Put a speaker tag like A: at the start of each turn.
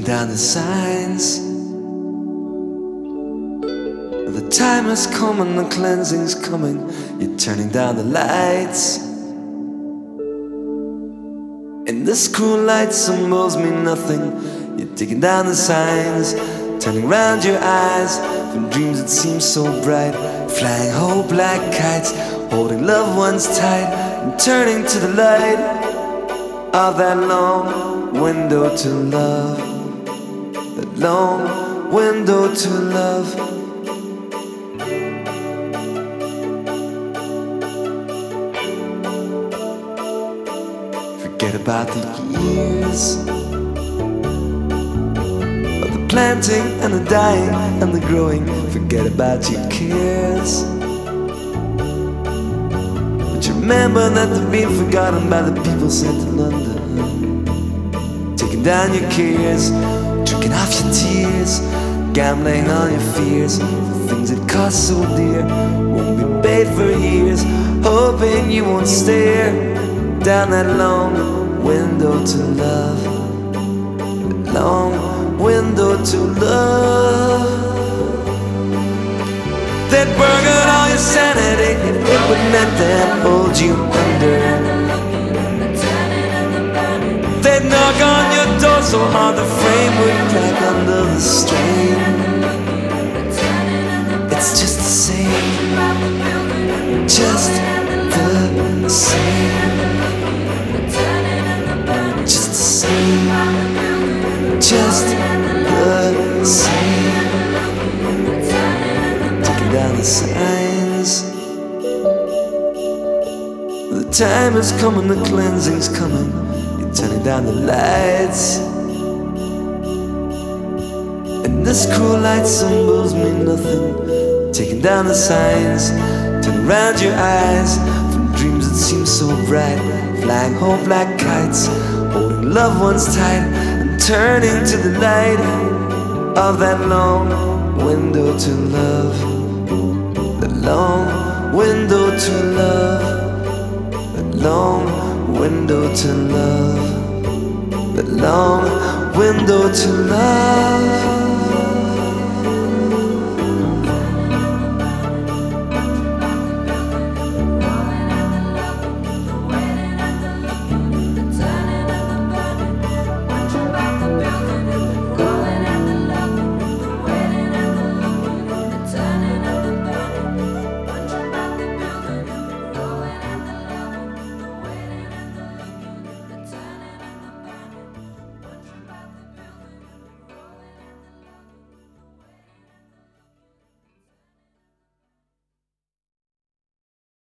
A: taking down the signs. The time has come and the cleansing's coming. You're turning down the lights. And this cruel light symbols mean nothing. You're taking down the signs, turning round your eyes from dreams that seem so bright, flying whole black kites, holding loved ones tight, and turning to the light of that long window to love. That long window to love. Forget about the years of the planting and the dying and the growing. Forget about your cares. But you remember that they're being forgotten by the people sent to London. Taking down your cares, drinking off your tears, gambling on your fears for things that cost so dear, won't be paid for years, hoping you won't stare down that long window to love. That long window to love. They'd burden all your sanity if it would let them hold you under. They'd knock on your door so hard the frame would crack under the strain. It's just the same, just the same, just the same, just the same. Taking down the signs. The time is coming, the cleansing's coming. You're turning down the lights. And this cruel light symbols mean nothing. Taking down the signs, turning around your eyes from dreams that seem so bright, flying whole black kites, holding loved ones tight, and turning to the light of that long window to love. The long window to love. The long window to love. The long window to love.